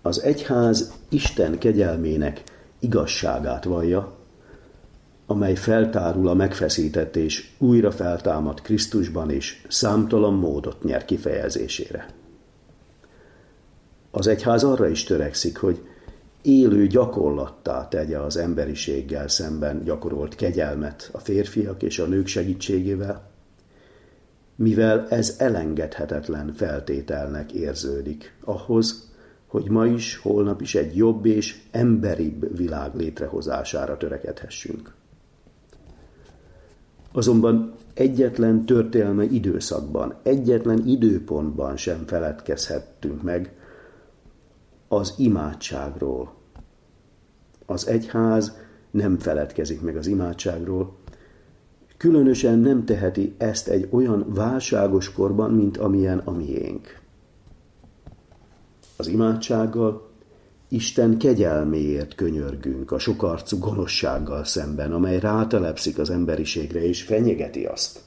Az egyház Isten kegyelmének igazságát vallja, amely feltárul a megfeszített és újra feltámadt Krisztusban, és számtalan módot nyer kifejezésére. Az egyház arra is törekszik, hogy élő gyakorlattá tegye az emberiséggel szemben gyakorolt kegyelmet a férfiak és a nők segítségével, mivel ez elengedhetetlen feltételnek érződik ahhoz, hogy ma is, holnap is egy jobb és emberibb világ létrehozására törekedhessünk. Azonban egyetlen történelmi időszakban, egyetlen időpontban sem feledkezhettünk meg az imádságról. Az egyház nem feledkezik meg az imádságról, különösen nem teheti ezt egy olyan válságos korban, mint amilyen a miénk. Az imádsággal Isten kegyelméért könyörgünk a sokarcú gonoszsággal szemben, amely rátelepszik az emberiségre és fenyegeti azt.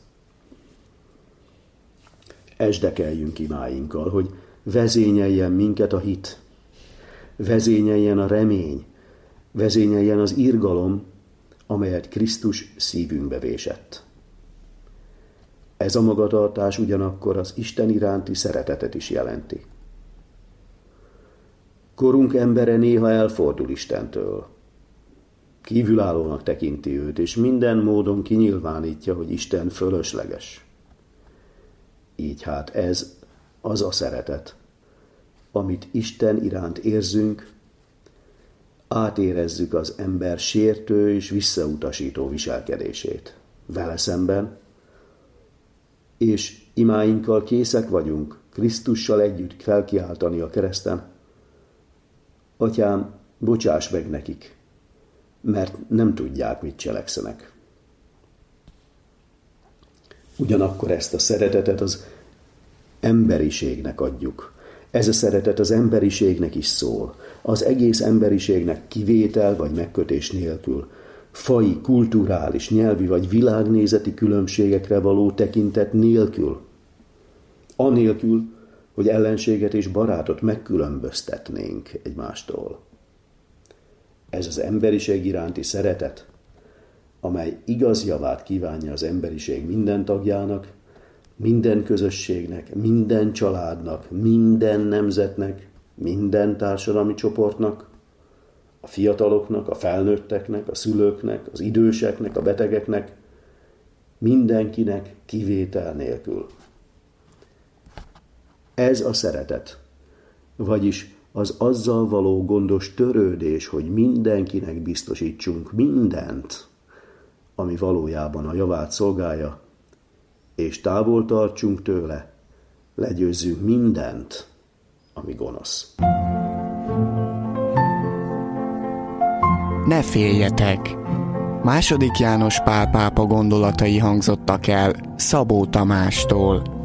Esdekeljünk imáinkkal, hogy vezényeljen minket a hit, vezényeljen a remény, vezényeljen az irgalom, amelyet Krisztus szívünkbe vésett. Ez a magatartás ugyanakkor az Isten iránti szeretetet is jelenti. Korunk embere néha elfordul Istentől. Kívülállónak tekinti őt, és minden módon kinyilvánítja, hogy Isten fölösleges. Így hát ez az a szeretet, amit Isten iránt érzünk, átérezzük az ember sértő és visszautasító viselkedését vele szemben, és imáinkkal készek vagyunk Krisztussal együtt felkiáltani a kereszten: Atyám, bocsáss meg nekik, mert nem tudják, mit cselekszenek. Ugyanakkor ezt a szeretetet az emberiségnek adjuk. Ez a szeretet az emberiségnek is szól. Az egész emberiségnek kivétel vagy megkötés nélkül, faji, kulturális, nyelvi vagy világnézeti különbségekre való tekintet nélkül, anélkül, hogy ellenséget és barátot megkülönböztetnénk egymástól. Ez az emberiség iránti szeretet, amely igaz javát kívánja az emberiség minden tagjának, minden közösségnek, minden családnak, minden nemzetnek, minden társadalmi csoportnak, a fiataloknak, a felnőtteknek, a szülőknek, az időseknek, a betegeknek, mindenkinek kivétel nélkül. Ez a szeretet, vagyis az azzal való gondos törődés, hogy mindenkinek biztosítsunk mindent, ami valójában a javát szolgálja, és távol tartsunk tőle, legyőzzünk mindent, ami gonosz. Ne féljetek! II. János Pál pápa gondolatai hangzottak el Szabó Tamástól.